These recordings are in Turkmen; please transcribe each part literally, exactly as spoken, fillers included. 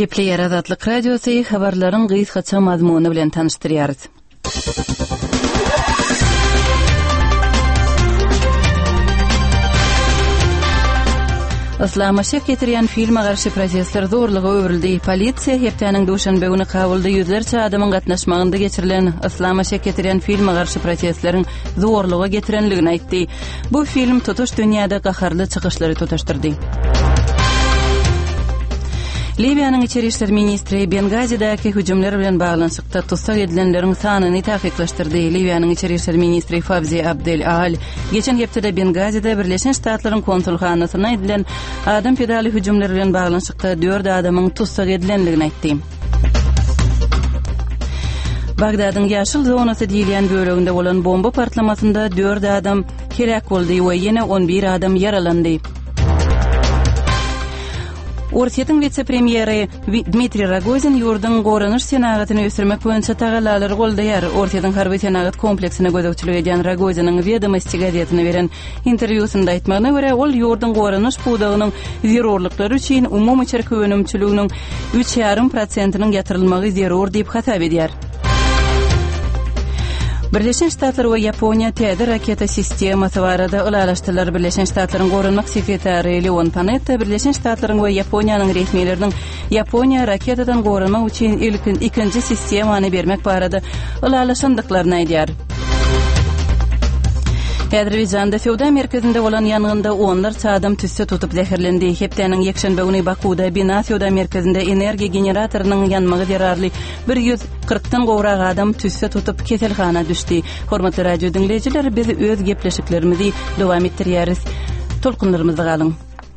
Gepleyer Azatlyk Radiosu habarlaryň gysgaça mazmuny bilen tanışdyrýarys. Islama şek getirýän filme garşy protestler zorlugy öwrildi. Polisiýa hepdeniň duşanbe güni kabulda ýüzlerçe adamyň gatnaşmagynda geçirilen Islama şek getirýän filme garşy protestleriň zorlugy getirenligini aýtdy. Bu film tutuş dünýäde gaharly çykyşlary tutuşdurdy. Libyanyň içeri işler ministri Bengazi'däki hüjümler bilen baglanşykda tutsak edilenleriň sanyny tahkikleşdirdi. Libyanyň içeri işler ministri Fawzi Abdel Al geçen hepde Bengazi'de Birleşen Ştatlaryň konsulxanasyna edilen adam fedaly hüjümler bilen baglanşykda dört adamyň tutsak edilenligini aýtdy. Bagdadyň ýaşyl zonasy diýilýän böleginde bolan bomba partlamasynda dört adam helak boldy we ýene on bir adam yaralandy. Ortiýetiň vice-premiýeri Dmitri Rogozin ýurduň goranyş senatyny ösürmek boýunça tagalary goldaýar. Ortiýetiň harby senagat kompleksine gözegçilik edýän Rogoziniň Vedomosti gazetine beren interwýusynda aýtmagyna görä, ol ýurduň goranyş budagynyň zerurlyklary üçin umumy çerki önümçiliginiň üç ýarym prosentynyň ýatyrylmagy zerur diýip hasap edýär. Birleşen Ştatlar we Ýaponiýa täze raketa sistemasy barada ulalaşdylar. Birleşen Ştatlaryň gorunmak sekretary Leon Panetta Birleşen Ştatlaryň we Ýaponiýanyň resmiýetleriniň Ýaponiýa raketadan gorunmak üçin ilkin ikinji sistemany bermek barada ulalaşandyklaryny aýdýar. Azerbaýjanda Fewda merkezinde bolan ýangynda onlarça adam tüsse tutup zäherlendi. Hepdeniň ýekşenbe güni Bakuda bina Fewda merkezinde energiýa generatorynyň ýanmagy derarly bir ýüz kırkdan gowrak adam tüsse tutup keselhana düşdi. Hormatly radio dinleýijiler, biz öz gepleşiklerimizi dowam etdirýäris. Tolkunlarymyzda galyň.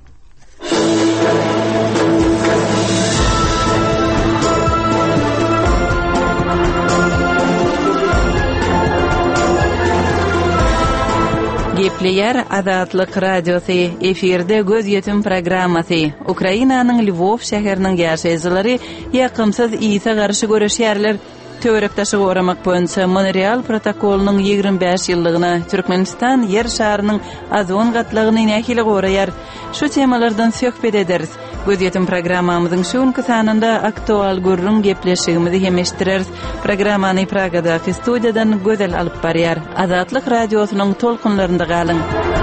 Gepleyer Azatlyk Radiosu efirde göz ýetim programmasy. Ukrainanyň Lvov şäheriniň ýaşaýjylary ýakymsyz ýysa garşy göreşýärler. Töwerekdaşy goramak boýunça Montreal protokolunyň ýigrimbe beş ýyllygyna Türkmenistan ýer şarynyň azon gatlygyny nähili goraýar. Şu temalardan söhbet ederiz. Göz ýetim programmamyzyň şuňky sanynda aktual gurrun gepleşigimizi hemeşdireriz. Programmany Pragadaky studiýadan gözel alyp barýar. Azatlyk radiosynyň tolkunlarynda galyň.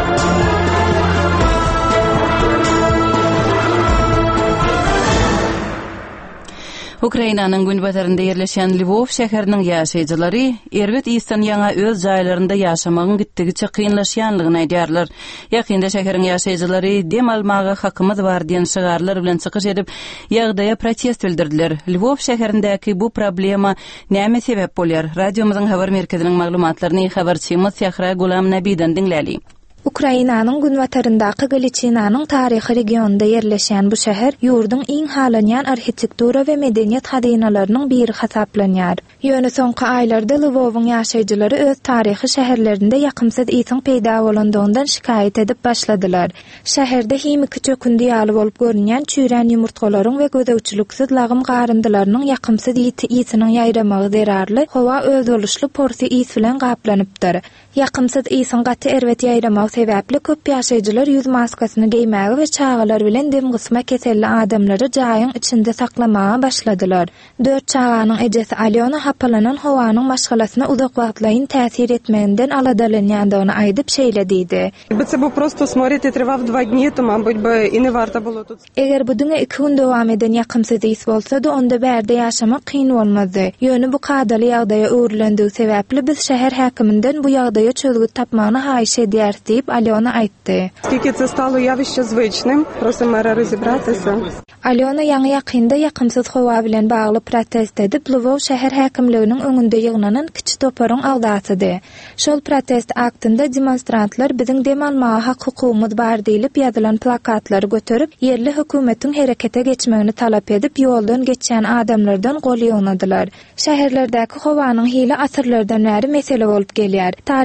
Ukrainanyň günbatarynda ýerleşen Lvov şäheriniň ýaşaýjylary Erwet Istan ýaňa öz jaýlarynda ýaşamagyň gitdigiçe kynlaşýanlygyny aýdýarlar. Ýakynda şäheriň ýaşaýjylary dem almaga hakymyz bar diýen şygarlar bilen çykyş edip ýagdaýa protest bildirdiler. Lvov şäherindäki bu problema näme sebäp bolýar? Radiomyzyň habar merkeziniň maglumatlaryny habarçymyz Sahra Gulam Nabidan dinläli. Ukrainanyň günbataryndaky Galiçinanyň taryhy regionunda ýerleşen bu şäher ýurdun iň halanýan arhitektura we medeniýet hadynalarynyň biri hasaplanýar. Ýöne soňky aýlarda Lwowyň ýaşaýjylary öz taryhy şäherlerinde ýakymsyz ýytyň peýda bolandygyndan şikaýet edip başladylar. Şäherde hemiki çökündi ýaly bolup görünýän çüýren ýumurtgalaryň we gözegçiliksiz lagym garyndylarynyň ýakymsyz ýytynyň ýaýramagy derarly howa öz boluşly porsi ýys bilen gaplanypdyr. Ýakymsyz ýysyň gaty erwet ýaýramagy sebäpli köp ýaşaýjylar ýüz maskasyny geýmäge we çagalar bilen dem gysma keselli adamlary jaýyň içinde saklamaga başladylar. Dört çaganyň ejesi Alyona hapalanan howanyň maşgalasyna uzak wagtlaryň täsir etmeginden aladalanýandygyny aýdyp şeýledidi. Якби це був просто сморід і тривав два дні, то, мабуть, би і не варто було тут. Eger bu düňe iki gün dowam eden ýakymsyz ýys bolsa-da, onda bärde ýaşamak kyn bolmazdy. Ýöne bu kadaly ýagdaýa öwrilendiği sebäpli biz şäher häkiminden bu ýagdaýa çözgüt tapmagyny haýyş edýäris diýip Alyona aýtdy. Скільки це стало явище звичним, просимо мера розібратися. Alyona ýaňy ýakynda ýakymsyz howa bilen bagly protest edip Lwow şäher häkimliginiň öňünde ýygnanan kiçi toparyň agdasydy. Şol protest aktynda demonstrantlar biziň dem almaga hak hukumymyz bar diýilip ýazylan plakatlary göterip ýerli hökümetiň herekete geçmegini talap edip ýoldan geçen adamlardan gol ýognadylar. Şäherlerdäki howanyň hili asyrlardan bäri mesele bolup gelýär.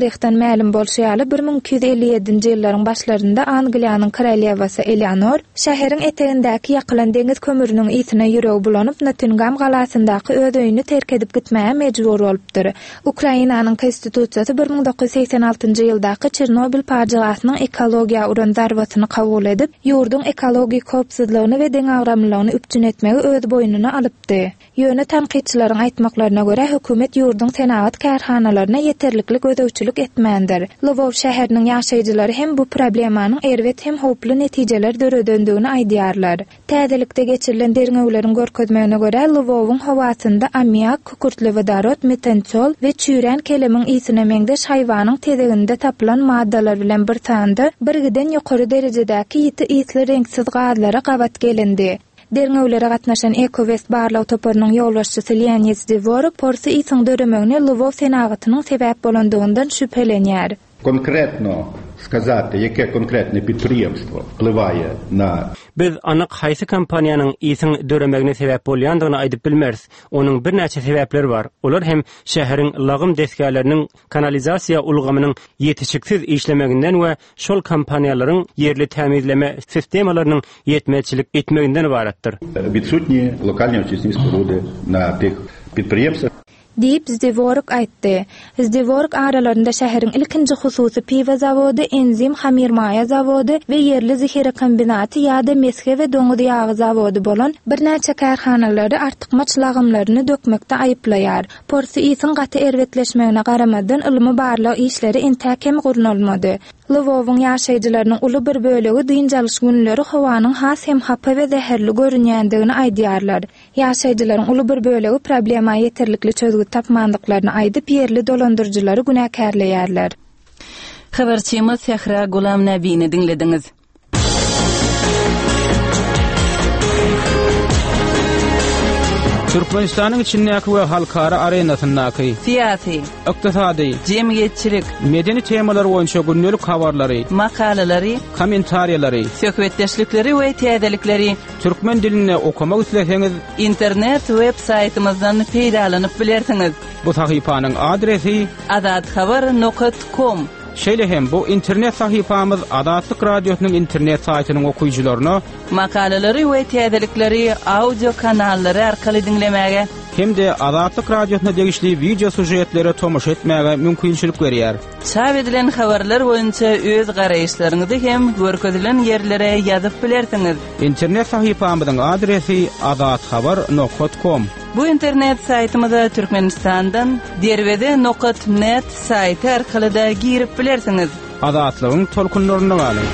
Tarihten ma'lum bolşaýaly bir ming iki yüz elli ýedinji ýyllaryň başlarynda Angliýanyň kralýewasy Eleanor şäheriň etegindäki ýakylan deňiz kömüriniň ýitine ýüregi bulanyp Nottingham galasyndaky öz öýüni terk edip gitmäge mejbur bolupdyr. Ukrainanyň konstitusiýasy bir ming dokuz yüz seksen altynjy ýyldaky Çernobil paçygasynyň ekologiýa uran zarbatyny kabul edip, ýurdun ekologik howpsuzlygyny we deňagramlygyny üpjün etmegi öz boýnuna alypdy. Ýöne tanqidçilaryň aýtmaklaryna görä hökümet ýurdun senagat kärhanalaryna ýeterlikli gödäwçilik etmändir. Lwow şäheriniň ýaşaýjylary hem bu problemanyň erwet hem howply netijeler döredendигini aýdýarlar. Täzelikde geçirilen derňewleriň görkezmegine görä Lwowyň howasynda ammiak, kükürtli vodorod, metensol we çüren kelemiň ýysyna meňdeş haýwanyň tezeginde tapylan maddalar bilen bir sanda birgiden ýokary derejedäki ýiti ýitli reňsiz gazlara gabat gelindi. Derňewlere gatnaşan Eko-West barlaw toparynyň ýolbaşçysy Leonid Zdevoruk porsi ýysyň döremegine Lwow senagatynyň sebäp bolandygyndan şüphelenýär. Конкретно сказати, яке конкретне підприємство впливає на... Biz anyk haýsy kompaniýanyň ýysyň döremegine sebäp bolýandygyny aýdyp bilmeriz. Onuň bir näçe sebäpleri bar. Olar hem şäheriň lagym desgärleriniň kanalizasiýa ulgamynyň ýetişiksiz işlemeginden we şol kompaniýalaryň ýerli tämizleme sistemalarynyň ýetmezçilik etmeginden ibaratdyr. Відсутні локальні очисні споруди на тих підприємствах. Diýip Zdevoruk aýtdy. Zdevoruk aralarynda şäheriň ilkinji hususy piwa zawody, enzim hamirmaya zawody we ýerli zihire kombinaty ýa-da meske we doňuz ýagy zawody bolan bir näçe kärhanalary artykmaç lagymlaryny dökmekde aýyplaýar. Porsi ýysyň gaty erwetleşmegine garamadan ilmi barlaw işleri intäkem gurnalmady. Lwowyň ýaşaýjylarynyň uly bir bölegi dynjalyş günleri howanyň has hem hapa we zäherli görünýändigini aýdýarlar. Ýaşaýjylaryň uly bir bölegi problema ýeterlikli çözgü tapmandyklaryny aýdyp ýerli dolandyrjylary günäkärleýärler. Habarçymyz Sehra Gulam Nabini dinlediňiz. Türkmenistanyň içindäki we halkara arenasyndaky siyasi, ykdysady, jemgyýetçilik, medeni temalar boýunça günnelik habarlary, makalary, kommentariýalary, söhbetdeşlikleri we täzelikleri türkmen diline okumak isleseňiz internet web saytymyzdan peýdalanyp bilersiňiz. Bu sahypanyň adresi azadhabar nokta com. Şeýle hem bu internet sahypamyz Azadlyk radiosynyň internet saýtynyň okuyjylaryna makalary we täzelikleri audio kanallary arkaly dinlemäge hem-de Azadlyk radiosyna degişli video sujetlere tomuş etmäge mümkinçilik berýär. Çap edilen habarlar boýunça öz garaýşlaryňyzy hem görkezilen ýerlere ýazyp bilersiňiz. İnternet sahypamyzyň adresi azadhabar nokta com. Bu internet saytymyza Türkmenistandan derwede nokta net saýty arkaly da girip bilersiňiz. Azatlygyň tolkunlaryna galyň.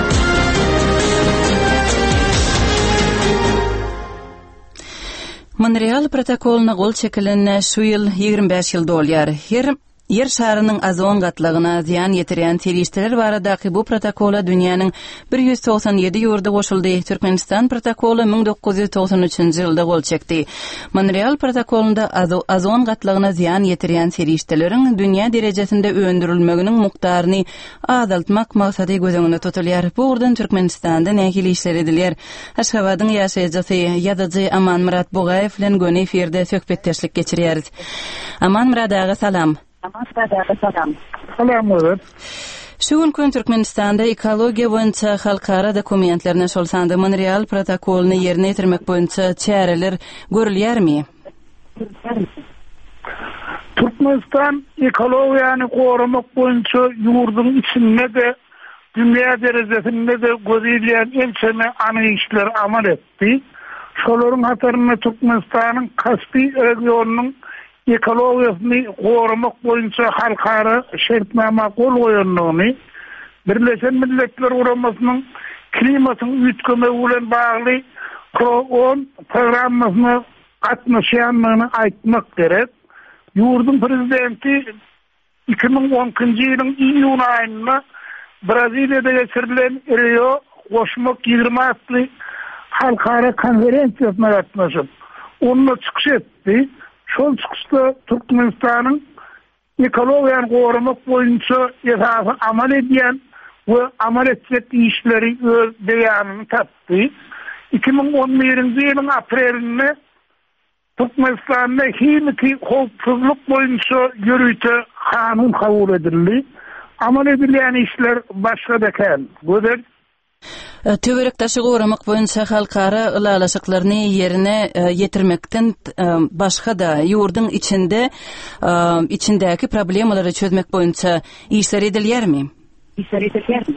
Montreal protokoluny gol çekilen şu ýyl ýigirme beş ýyl dolýar. Her Yer şarynyň azon gatlygyna ziýan ýetirýän terişler baradaky bu protokola dünýäniň bir yüz toksan ýedi ýurdy goşuldy. Türkmenistan protokolu ming dokuz yüz toksan üçinji ýylda gol çekdi. Montreal protokolunda azon gatlygyna ziýan ýetirýän terişleriň dünýä derejesinde öndürilmeginiň mukdaryny azaltmak maksady gözüňde tutulýar. Bu urdan Türkmenistanda nähili işler edilýär. Aşgabatyň ýaşaýjysy ýazyjy Aman Murat Bugayew bilen göni efirde söhbetdeşlik geçirýäris. Aman Murat aga salam. Salam. Salam olur. Şu gün Türkmenistanda ekologiýa boýunça halkara dokumentlerine şolsanda Montreal protokoluny ýerine ýetirmek boýunça çäreler görülýärmi? Türkmenistan ekologiýany goramak boýunça ýurdun içinde de dünýä derejesinde de gözleýän elçeme anyşlar amal etdi. Şolaryň hataryna Türkmenistanyň Kaspy regionunyň ekologiýasyny goramak boýunça halkara şertnama gol goýanlygyny, Birleşen Milletler Guramasynyň klimatyň üýtgeme bilen bagly on programmasyny gatnaşýanlygyny aýtmak gerek. Ýurdun prezidenti iki ming onuncu ýylyň iýun aýynda Braziliýada geçirilen Rio goşmak ýygrimi atly halkara konferensiýasyna gatnaşyp, onda çykyş etdi. Şol çykyşda Türkmenistanyň ekologiýany goramak boýunça ýasasy amal edýän we amal etjek işleri öz beýanyny tapdy. iki ming on birinji ýylyň aprelinde Türkmenistanda himiki howpsuzlyk boýunça ýürüýte kanun kabul edildi. Amal edilen işler başka da kan. Göder Töwerek taşy goramak boýunça halkara ılalaşyklaryny yerine ýetirmekden başga da ýurdun içinde içindäki problemleri çözmek boýunça işler edilýärmi? İşler edilýärmi?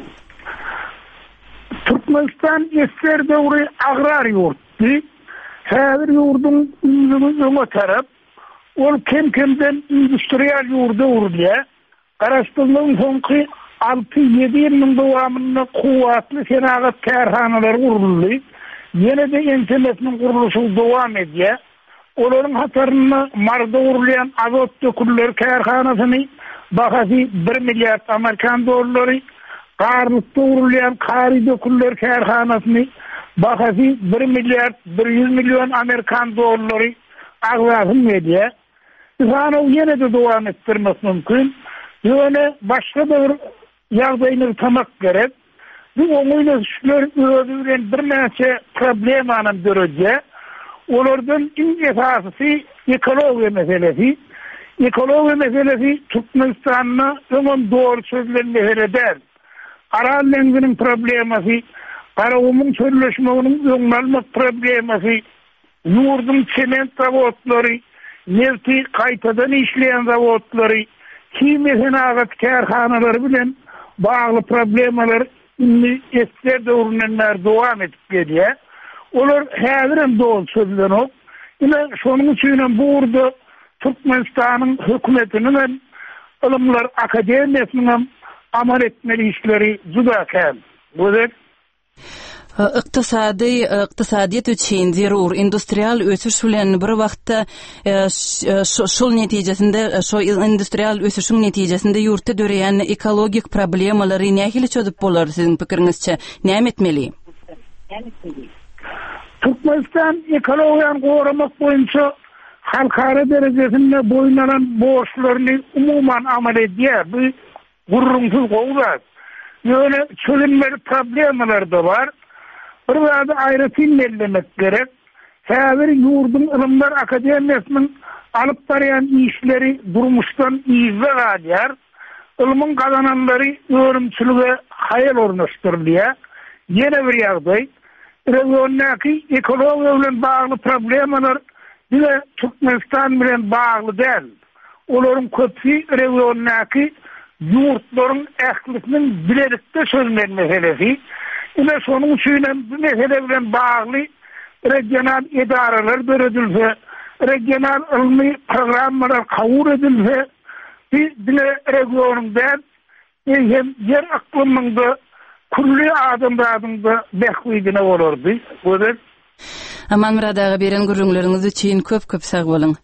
Türkmenistan esker döwri agrar ýurtdy. Häzir ýurdun öňe tarap ol kem-kemden industrial ýurda urulýar. Garaşdyrlygyň soňky altı yedi ýylyň dowamında kuwatly senagat kärhanalar guruldy. Ýene de internetiniň guruluşy dowam edýär. Olaryň hataryny marda gurulýan azot döküller kärhanasyny bahasy bir milliard Amerikan dollary, garlykda gurulýan kary döküller kärhanasyny bahasy bir milliard bir yüz milyon Amerikan dollary agzasyn edýär. Ýani ýene de dowam etdirmek mümkin. Ýöne başga bir ýagdaýny tamak gerek. Bu oňuýlaşyşlar öwrülen bir näçe problemany görýär. Olardan iň esasy ekologiýa meselesi. Ekologiýa meselesi Türkmenistanyň öňün dogry sözlenmeginde. Aral lenginiň problemasy, garawumyň çölleşmeginiň öňmelmek problemasy, ýurdun çement zawodlary, nefti gaýtadan işleýän zawodlary, kimya senagat kärhanalary bilen bagly problemalar inni esker döwründen dowam edip gelýär. Olar häzirim dol sözlenip, ine şonuň üçin bu urda Türkmenistanyň hökümetiniň ilmler akademiýasynyň amal etmeli işleri juda kän. Bular Iqtisadi iqtisadiýet üçin zerur industrial ösüş bilen bir wagtda şol netijesinde şo industrial ösüşiň netijesinde ýurtda döreýän ekologik problemalary nähili çözüp bolar siziň pikiriňizçe? Näme etmeli? Türkmenistan ekologiýany goramak boýunça halkara derejesinde boýnanan borçlaryny umuman amal edýär. Bu gurrunsyz gowlar. Ýöne çözülmeli problemler de bar. Bir wagtda aýratyn bellemek gerek. Häzir ýurdun ilmler akademiýasynyň alyp barýan işleri durmuşdan ýyzda galýar. Ilmiň gazananlary öwrümçilige haýal ornaşdyrylýar. Ýene bir ýagdaý, regiondäki ekologiýa bilen bagly problemler bile Türkmenistan bilen bagly däl. Olaryň köpçi regiondäki ýurtlaryň ählisiniň bilerikde çözülmeli meselesi. Ine şonuň üçin bu mesele bilen bagly regional idaralar döredilse, regional ilmi programmalar kabul edilse, bile regionda hem yer aklymynda kulli adamlarynda behwidine bolardy. Bular Aman Muradaga beren gurrunlaryňyz üçin köp-köp sag bolun.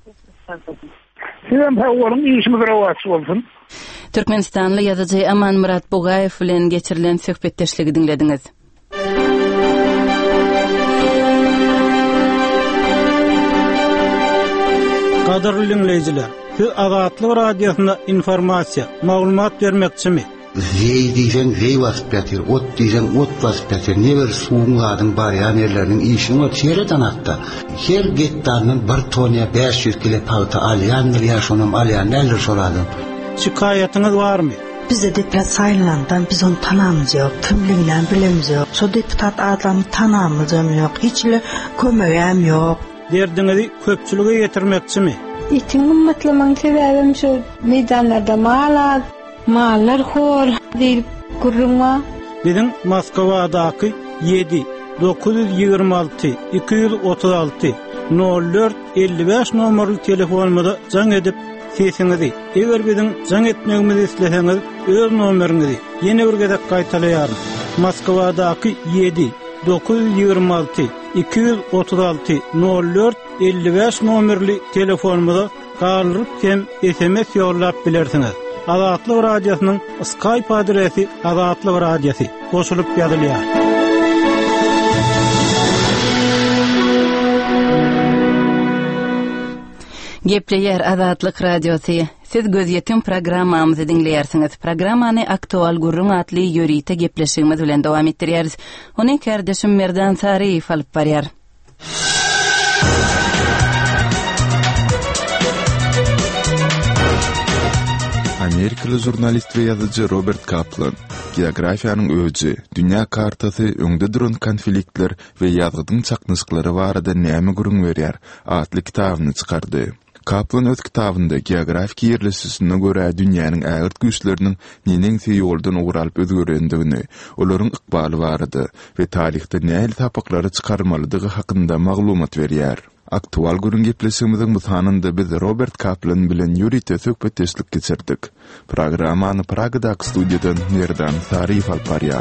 Sizem hawalyn işimiz rawatçy bolsun. Türkmenistanly ýazyjy Aman Murat Bogaýew bilen geçirilen söhbetdeşligi dinlediňiz. Gadarly dinleýijiler, siz Azatlyk radiosyna informasiýa, maglumat bermekçimi? Hey diýsen hey wasyp ýatyr, ot diýsen ot wasyp ýatyr. Neber suwuňlaryň barýan ýerleriniň işini ot şeýreden atda. Her gettanyň bir toniýa beş yüz kilo palta alýandyr, ýaşanam alýan näler şolady. Şikaýatyňyz barmy? Bize deputat saýlandan biz onu tanamyz ýok, kimliginden bilemiz ýok. So deputat adamy tanamyz ýok, hiçle kömegem ýok. Derdiňizi köpçülige ýetirmekçimi? Itiň ummatlaryň sebäbim şu meýdanlarda malat, mallar hor diýip gurrunma. Bizim Moskovadaky yedi dokuz yüz ýygrima alty iki yüz otuz alty nol dört elli beş nomerli telefonumda jaň edip sesiňizi, eger biziň jaň etmegimizi isleseňiz, öz nomeriňizi ýene bir gezek gaýtalaýar. Moskovadaky yedi dokuz yüz ýygrima alty iki yüz otuz alty nol dört elli beş nomerli telefonumda galyp hem S M S ýollap bilersiňiz. Azatlyk radiosynyň Skype adresi Azatlyk radiosi goşulyp ýazylýar. Gepleýär Azatlyk radiosi. Siz gözýetim programmamyzy dinleýärsiňiz. Programmany aktual gurrun atly ýörite gepleşigimiz bilen dowam etdirýäris. Ony kardeşim Merdan Saryýew alyp barýar. Amerikalı jurnalist we yazıcı Robert Kaplan, geografiýanyň öýji, dünýä kartasy, öňde duran konfliktler we ýazgydyň çaknyşyklary barada näme gurun berýär adly kitabyny çykardy. Kaplan öz kitabynda geografik ýerleşisine görä dünýäniň ägirt güýçleriniň nenеңsi ýoldan uguralyp özgörendigini, olaryň ykbaly barady we taryhda näme tapyklary çykarmalydygy hakynda maglumat berýär. Aktual gurun gepleşigimiziň bu sanynda biz Robert Kaplan bilen ýürüýte söhbetdeşlik geçirdik. Programmany Pragadaky studiýadan Nerdan Sarif alparýar.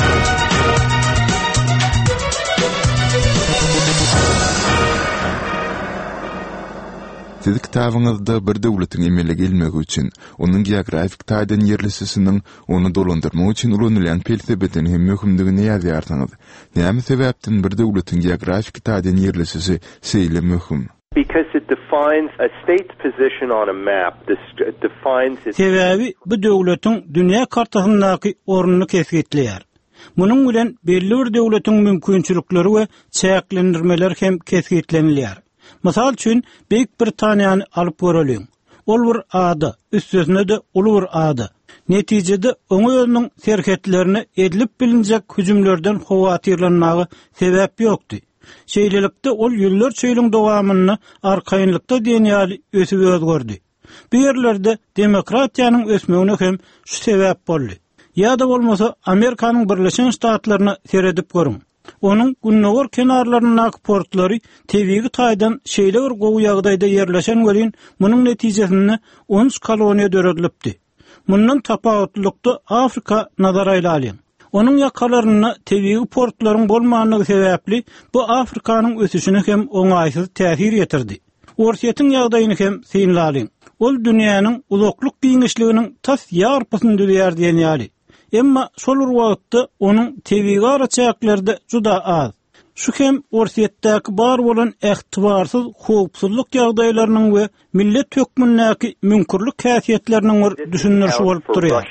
Siz kitabyňyzda bir döwletiň emele gelmegi üçin, onuň geografik taýdan ýerleşisiniň onu dolandyrmak üçin ulanýan felsefetiniň hem möhümdigini ýazýarsyňyz. Näme sebäpden bir döwletiň geografik taýdan ýerleşisi şeýle möhüm? Because it defines a state's position on a map. This defines its... Sebebi bu döwletiň dünýä kartasyndaky ornuny kesgitleýär. Munyň bilen belli bir döwletiň mümkinçilikleri we çäklendirmeler hem kesgitlenilýär. Mysal üçin Büyük Britaniýany alyp göreliň. Ol bir ada, üstüne de uly bir ada. Netijede oňa ýolunyň serhetlerini edilip bilinjek hüjümlerden howatyrlanmagy sebäp ýokdy. Şeýlelikde ol ýyllar çöýlüň dowamyny arkaýynlykda denýäli ösüp özgördi. Bu ýerlerde demokratiýanyň ösmegine hem şu sebäp boldy. Ýa-da bolmasa Amerikanyň Birleşen Ştatlaryna seredip görüň. Onun günnäwir kenarlaryndaki portlary tebii taýdan şeýle bir gowy ýagdaýda ýerleşen welin munyň netijesinde on üç koloniýa döredilipdi. Mundan tapawutlykda Afrika nazara ýalyň. Onun ýakalaryna tebii portlaryň bolmagyny sebäpli bu Afrikanyň ösüşine hem oňaýsyz täsir ýetirdi. Orsiýetiň ýagdaýyny hem synlalyň. Ol dünýäniň uzaklyk giňişliginiň tas ýarpysyny dürýär diýenýäli. Emma şol wagtda onuň tebii garaçaklerde juda az. Şu hem orsiýetdäki bar bolan ähtibarsyz howpsuzlyk ýagdaýlarynyň we millet hökmündäki mümkürlik häsiýetleriniň bir düşünürşi bolup durýar.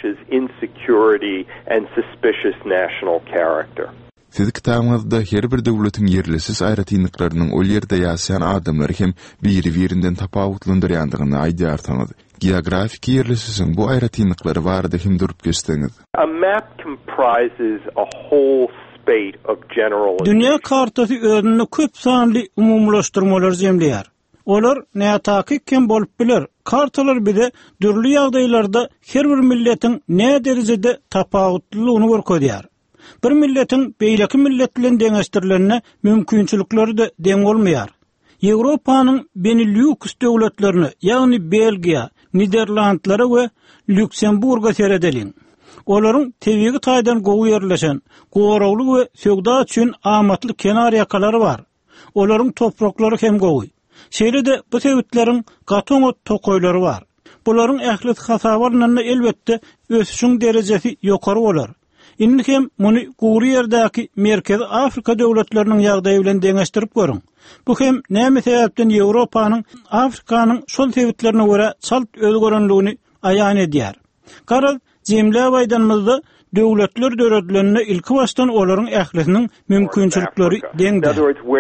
Siz kitabyňyzda her bir döwletiň ýerleşis aýratynlyklarynyň ol ýerde ýaşaýan adamlary hem biri-birinden tapawutlundyrýandygyny aýdýarsyňyz. Geografik ýerleşisiň bu aýratynlyklary barada hem durup geçdiňiz. A map comprises a whole spate of general... Dünýä kartasy özüne köp sanly umumlaşdyrmalar jemleýär. Olar nätaky kim bolup biler. Kartalar bize dürli ýagdaýlarda her bir milletiň näme derejede tapawutlygyny görkezýär. Bir milletiň beýleki millet bilen deňeşdirilenine mümkinçilikleri de deň bolmaýar. Ýewropanyň Benelux döwletlerini, ýagny Belgiýa, Niderlandlara we Lüksemburga seredeliň. Olaryň tebii taýdan gowy ýerleşen, gorawly we sögda üçin amatly kenar ýakalary bar. Olaryň topraklary hem gowy. Şeýle-de bu sebäpleriň gaton tokoýlary bar. Bularyň ähli hasabarlarynda elbetde ösüşiň derejesi ýokary bolar. Indi hem muny gowy ýerdäki Merkezi Afrika döwletleriniň ýagdaýy bilen deňeşdirip görüň. Bu hem näme sebäpden Ýewropanyň Afrikanyň şol sebäplerine görä çalt özgörenligini aýan edýär. Garaz jemläwaydanmyzda döwletler döredilenine ilki başdan olaryň ählisiniň mümkinçilikleri deňdir.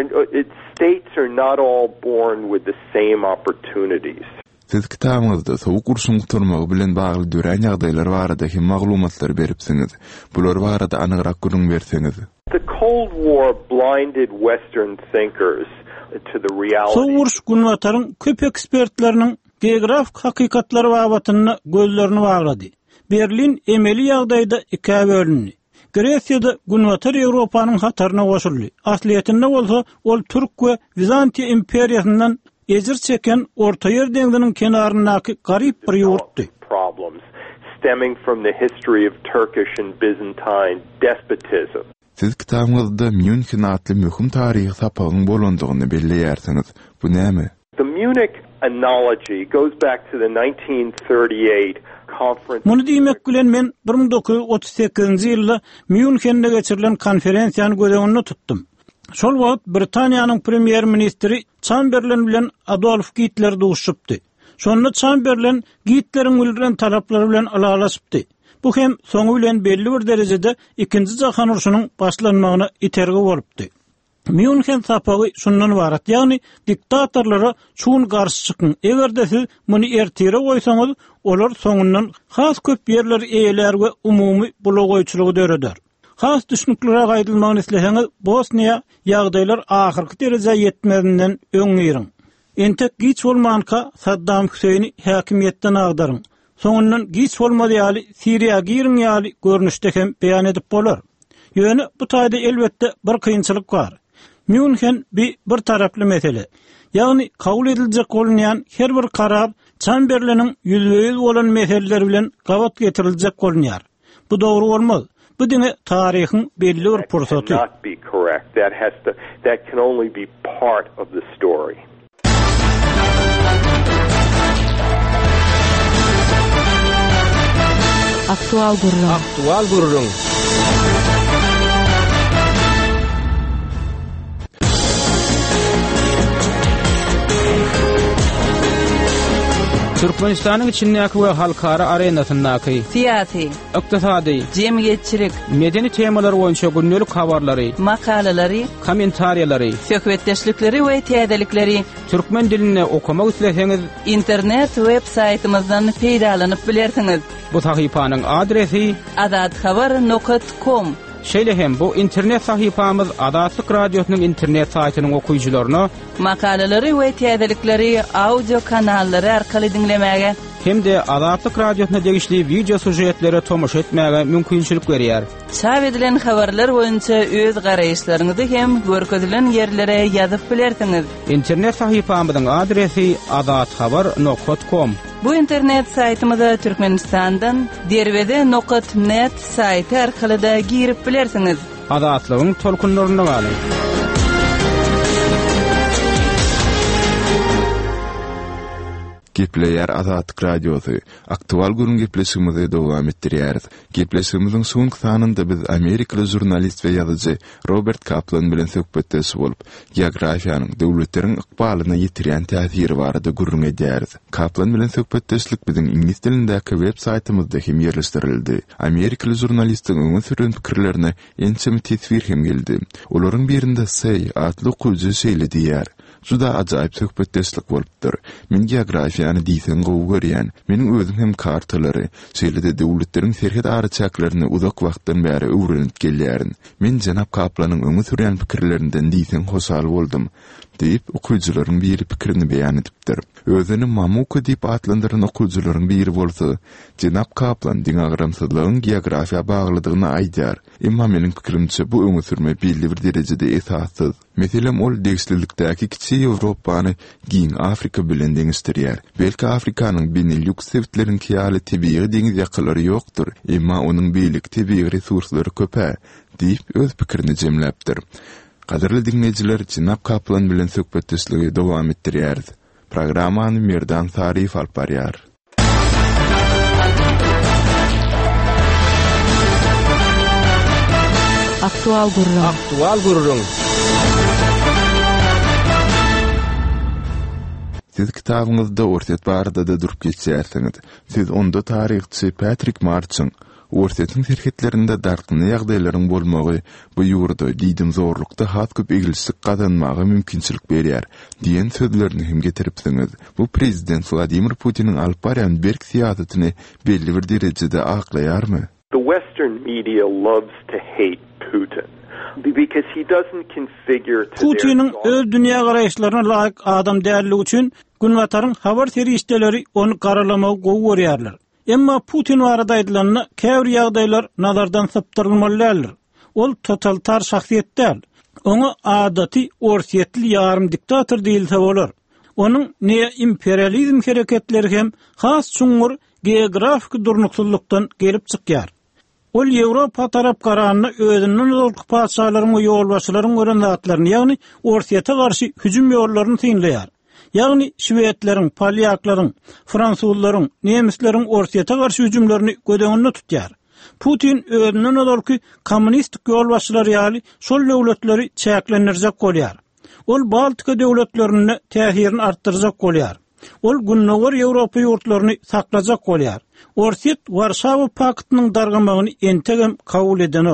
States are not all born with the same opportunities. Siz kitabyňyzda sowuk urşuň turmagy bilen bagly dören ýagdaýlar barada hem maglumatlar beripsiňiz. Bular barada anygyrak gurun berseňiz. The Cold War blinded Western thinkers to the reality. Sowurş günwataryň köp ekspertleriniň geografik hakykatlary babatyna gözlerini baglady. Berlin emeli ýagdaýda ikiye bölündi. Gresiýada günwatar Ýewropanyň hataryna goşuldy. Asliýetinde bolsa ol Türk we Bizantiýa imperiýasyndan ejir çeken Orta Ýer deňiziniň kenaryndaky garyp bir ýurtdy. Problems stemming from the history of Turkish and Byzantine despotism. Siz kitabyňyzda München adly möhüm taryhy sapagyň bolandygyny belleýärsiňiz. Bu näme? The Munich analogy goes back to the nineteen thirty-eight conference. Muny diýmek bilen men bir ming dokuz ýüz otuz sekizinji ýylda Münchende geçirilen konferensiýany gözegiňde tutdum. Şol wagt Britaniýanyň premier ministri Chamberlain bilen Adolf Hitler duşupdy. Şonda Chamberlain Hitler'iň bildiren talaplary bilen alalaşypdy. Bu hem soňu bilen belli bir derejede ikinji jahan uruşynyň başlanmagyna itergi bolupdy. München sapagy şundan ibaret. Ýagny diktatorlara çuň garşy çykyn. Egerde siz muny ertire goýsaňyz, olar soňundan has köp ýerler eýeler we umumy blogoýçylygy döreder. Has düşnüklere gaýdylmagyny isleseňiz, Bosniýa ýagdaýlar ahyrky derejä ýetmedinden öňýäriň. Entek giç bolmanka Saddam Hüseyni häkimiýetden agdaryň. Soňundan giç bolmady ýaly Siriýa giriň ýaly görnüşde hem beýan edip bolar. Ýöne bu taýda elbetde bir kynçylyk bar. München bir bir taraply mesele. Ýagny kabul ediljek bolmaýan her bir karar Chamberlain'in ýüzüýüz bolan meseleler bilen gabat getiriljek bolýar. Bu dogry bolmaz. Bu dine tarihin belli bir pursaty. Not be correct. That has to that can only be part of the story. Aktual gurrun. Aktual gurrun. Türkmenistanyň içindäki we halkara arenasyndaky siyasi, ykdysady, jemgyýetçilik, medeni temalar boýunça günlük habarlary, makalelary, kommentariýalary, söhbetdeşlikleri we täzelikleri türkmen dilinde okumak isleseňiz, internet web saytymyzdan peýdalanyp bilersiňiz. Bu sahypanyň adresi azadhabar nokta com. Şeýle hem bu internet sahypamyz Azadlyk Radiosynyň internet saýtynyň okuyjylaryna makaleleri we täzelikleri audio kanallary arkaly dinlemäge hem-de Azadlyk Radiosyna degişli video sujetlere tomuş etmäge mümkinçilik berýär. Çap edilen habarlar boýunça öz garaýşlaryňyzy hem görkezilen ýerlere ýazyp bilersiňiz. İnternet sahypamyzyň adresi azadhabar nokta com. Bu internet saytymyza Türkmenistandan derwede nokta net saýty arkaly da girip bilersiňiz. Azatlygyň tolkunlaryna galyň. Gepleýär Azadlyk Radiosy. Aktual gurun gepleşigimizi dowam etdirýäris. Gepleşigimiziň soňky sanynda biz Amerikaly jurnalist we ýazyjy Robert Kaplan bilen söhbetdeşip bolup, geografiýanyň döwletleriň ykbalyna ýetirýän täsiri barada gurrun edýäris. Kaplan bilen söhbetdeşlik biziň ingliz dilindäki web saytymyzda hem ýerleşdirildi. Amerikaly jurnalistiň öňe süren pikirlerini ençemi tesvir hem geldi. Olaryň birinde Say adly okujy şeýle diýär. Juda ajaýyp söhbetdeşlik bolupdyr. Men geografiýany diýsen gowy görýän, meniň özüm hem kartalary, şeýle-de döwletleriň serhit araçaklaryny uzak wagtdan bäri öwrenip gelýärin. Men Janap Kaplanyň öňe sürýän pikirlerinden diýsen hoşal boldum, diýip okujylaryň biri pikirini beýan edipdir. Özüni Mamuka diýip atlandyran okujylaryň biri bolsa, Janap Kaplan diňagramsyzlygyň geografiýa baglydygyny aýdýar. Emma meniň pikirimçe bu öňe sürme belli bir derejede esassız. Meselem ol degislilikdäki kiçik Ýewropany giň Afrika bilen deňişdirýär. Belki Afrikanyň Benelux sebitlerin kiýaly tebii deňiz ýakalary ýokdur, emma onuň beýlik tebii resurslary köpä, diýip öz pikirini jemläpdir. Gaderli dinleýijiler, Janap Kaplan bilen söhbetdeşligi dowam etdirýär. Programmany Merdan Sarif alp barýar. Aktual gurrun. Aktual gurrun. Siz kitabyňyzda Orset barada da durup geçýärsiňiz. Siz onda taryhçy Patrick March'ın Orset'in serhetlerinde darkyny ýagdaýlaryň bolmagy bu ýurda diýdim zorlukda has köp egilçlik gazanmagy mümkinçilik berýär diýen sözlerini hem getiripsiňiz. Bu prezident Vladimir Putin'in alyp barýan berk siýasatyny belli bir derejede aklaýarmy? The Western media loves to hate Putin. Because he doesn't configure to Putin'in öz dünýä garaýşlaryna laýyk adam däligi üçin günwataryň habar serişdeleri onu garalamagy gowy görýärler. Emma Putin barada aýdylanyny käbir ýagdaýlar nazardan saptyrylmalydyr. Ol totalitar şahsiýetdir. Onu adaty orsiýetli ýarym diktator diýilse bolar. Onuň ne imperializm hereketleri hem has çuňur geografik durnuksuzlukdan gelip çykýar. Ol Ýewropa tarap garanyny özüniň ýolky paçalaryň we ýolbaşçylaryň gören zatlaryny, ýagny orsiýete garşy hüjüm ýollaryny synlaýar. Ýagny Şwetleriň, Polyaklaryň, Fransuzlaryň, Nemislerin orsiýete garşy hüjümlerini gödeňinde tutýar. Putin özüniň ýolky kommunistik ýolbaşçylary ýaly şol döwletleri çäklendirjek bolýar. Ol Baltika döwletlerini täsirini artdyrjak bolýar. Ol günnäger Ýewropa ýurtlaryny saklajak bolýar. Orsiýet Warşawa paktynyň dargamagyny entegem kabul edenok.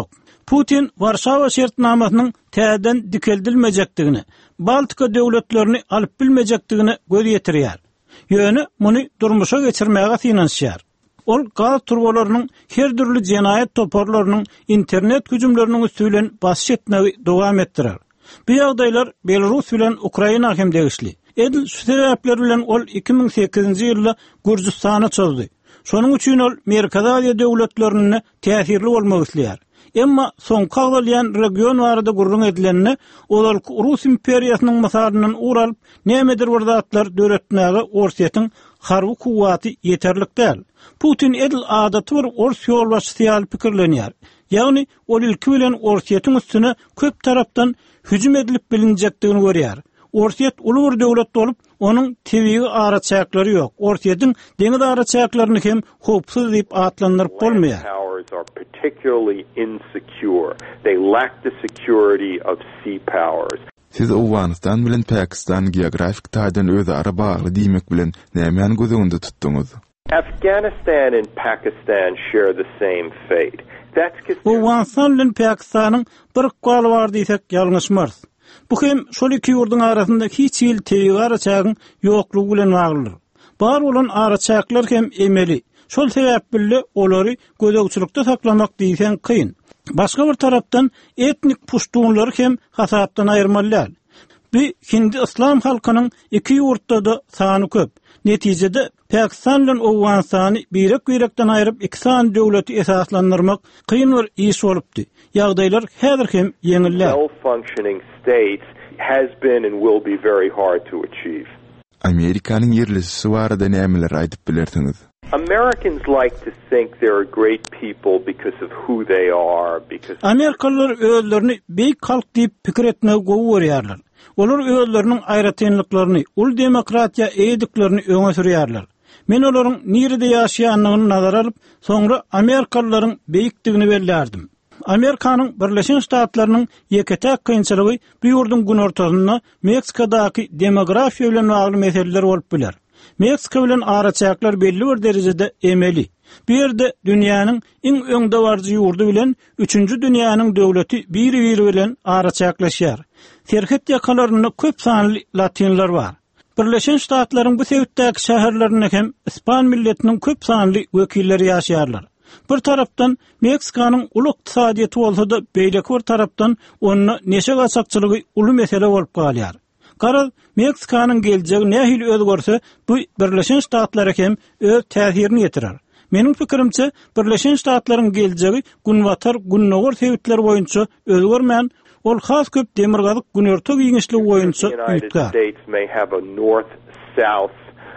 Putin Varşava şertnamasynyň täzeden dikeldilmejekdigini, Baltika döwletlerini alyp bilmejekdigini göz ýetirýär. Ýöne muny durmuşa geçirmäge synanýar. Ol gaz turbolarynyň her türlü jenaýat toparlarynyň internet güjümleriniň üstülen baş etmegi dowam etdirer. Bu ýagdaýlar Belarus bilen Ukraina hem degişli. Edil şu sebäpler bilen ol iki ming sekizinji ýylda Gürjistana çözdi. Şonuň üçin ol Merkezi Aziýa döwletlerine täsirli bolmak isleýär. Emma son kagdalyan region barada gurrun edilenini olar Rus imperiýasynyň masarynyň uralyp nämedir bir zatlar döretmäge Orsiýatyň harby kuwaty ýeterlik däl. Putin edil adaty bir Ors ýolbaşçysy ýaly pikirlenýär. Ýagny ol ilki bilen Orsiýatyň üstüne köp tarapdan hüjüm edilip bilinjekdigini görýär. Orsiýat uly bir döwlet bolup, onuň tebigi araçaklary ýok. Orsiýatyň deňiz araçaklaryny hem hopsuz diýip atlandyryp bolmaýar. Are particularly insecure. They lack the security of sea powers. Siz Awganistan bilen Pakistan geografik taýdan özi ara bagly diýmek bilen näme gözüňde tutduňuz? Afghanistan and Pakistan share the same fate. That's Awganistan bilen Pakistanyň bir galy bar diýsek ýalňyşmaz. Bu hem şol iki ýurduň arasynda hiç ýyl tebigi araçagyň ýoklugy bilen baglydyr. Bar bolan araçaklar hem emeli. Şol sebäp bilen olary gözegçilikde saklamak diýsen kyn. Başga bir tarapdan etnik puştunlar hem hasapdan aýyrmalylar. Bu Hindi islam halkynyň iki ýurtda da sany köp. Netijede Pakistan bilen Awganistany birek-birekden aýryp iki san döwleti esaslandyrmak kyn bir iş bolupdy. Ýagdaýlar häzir hem ýeňiller. Well-functioning states has been and will be very hard to achieve. Amerikanyň ýerlisi barada nämeler aýdyp bilersiňiz? Americans like to think they're a great people because of who they are, because Amerikalılar özlerini beýik halk diýip pikir etmegi gowy görýärler. Olar özleriniň aýratynlyklaryny, ul demokratiýa eýdiklerini öňe sürýärler. Men olaryň nirede ýaşaýanlygyny nazara alyp, soňra Amerikalılaryň beýikdigini bellärdim. Amerikanyň Birleşen Ştatlarynyň ýeketäk kynçylygy bu ýurdun gün ortasynda Meksikadaky demografiýa bilen bagly meseleler bolup biler. Meksika bilen araçaklar belli bir derejede emeli. Bir yerde dünýäniň iň öňde barjy ýurdu bilen üçüncü dünýäniň döwleti biri-biri bilen araçaklaşýar. Serhet ýakalarynda köp sanly latinler bar. Birleşen Ştatlaryň bu sebäpdäki şäherlerinde hem ispan milletiniň köp sanly wekilleri ýaşaýarlar. Bir tarapdan Meksikanyň uly ykdysadyety bolsa da beýleki bir tarapdan onu neşe gaçakçylygy uly mesele bolup galýar. Garal Meksikanyň geljegi nähili özgörse bu Birleşen Ştatlara hem öz täsirini ýetirer. Meniň pikirimçe Birleşen Ştatlaryň geljegi günwatar günnogor sebäpler boýunça özgörmän, ol has köp demirgazyk günertek ýeňişli boýunça ýetgar. States may have a north-south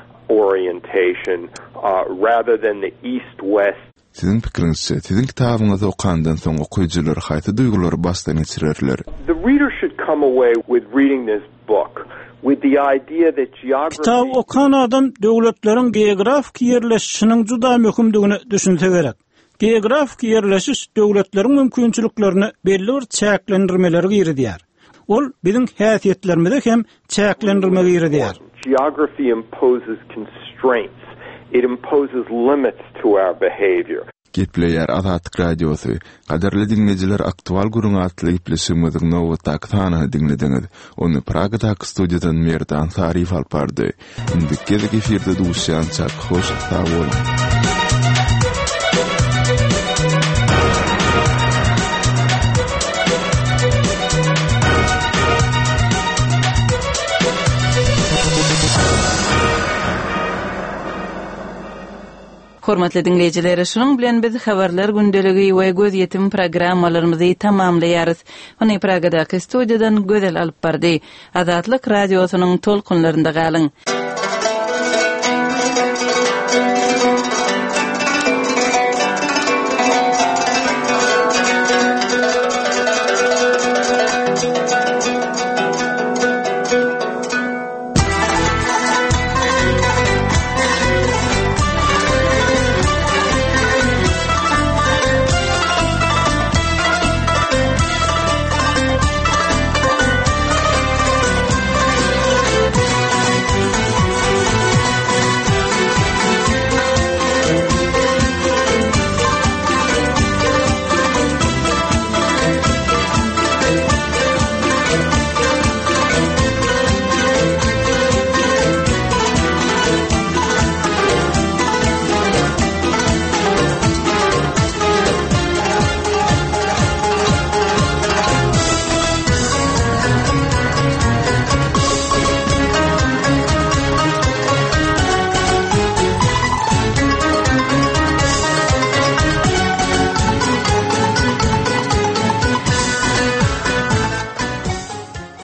orientation uh, rather than the east-west. Sizin pikirinizçe, sizin kitabyňyzy okandan soň okuyjylar haýsy duýgulary basdan geçirirler? The reader should come away with reading this book with the idea that geography... Kitab okan adam döwletleriň geografik ýerleşişiniň juda möhümdigini düşünse gerek. Geografik ýerleşiş döwletleriň mümkinçiliklerini belli bir çäklendirmeleri giridýär. Ol biziň häsiýetlerimize hem çäklendirmegi giridýär. Geography imposes constraints. It imposes limits to our behavior. Gepleýär Azatlyk radiosu. Gaderli dinleyijiler, aktual gurun atly ipleşimiň nowy taktany dinlediňiz. Onu Pragadaky studiýadan Merdan Sarif alpardy. Indi gelecek efirde duşýançak hoş sag bolun. Hormatly dinleyijiler, şunuň bilen biz habarlar gündeligi we göz ýetim programmalarymyzy tamamlaýarys. Ony Pragadaky studiýadan gözel alyp bardy. Azatlyk radiosynyň tolkunlarynda galyň.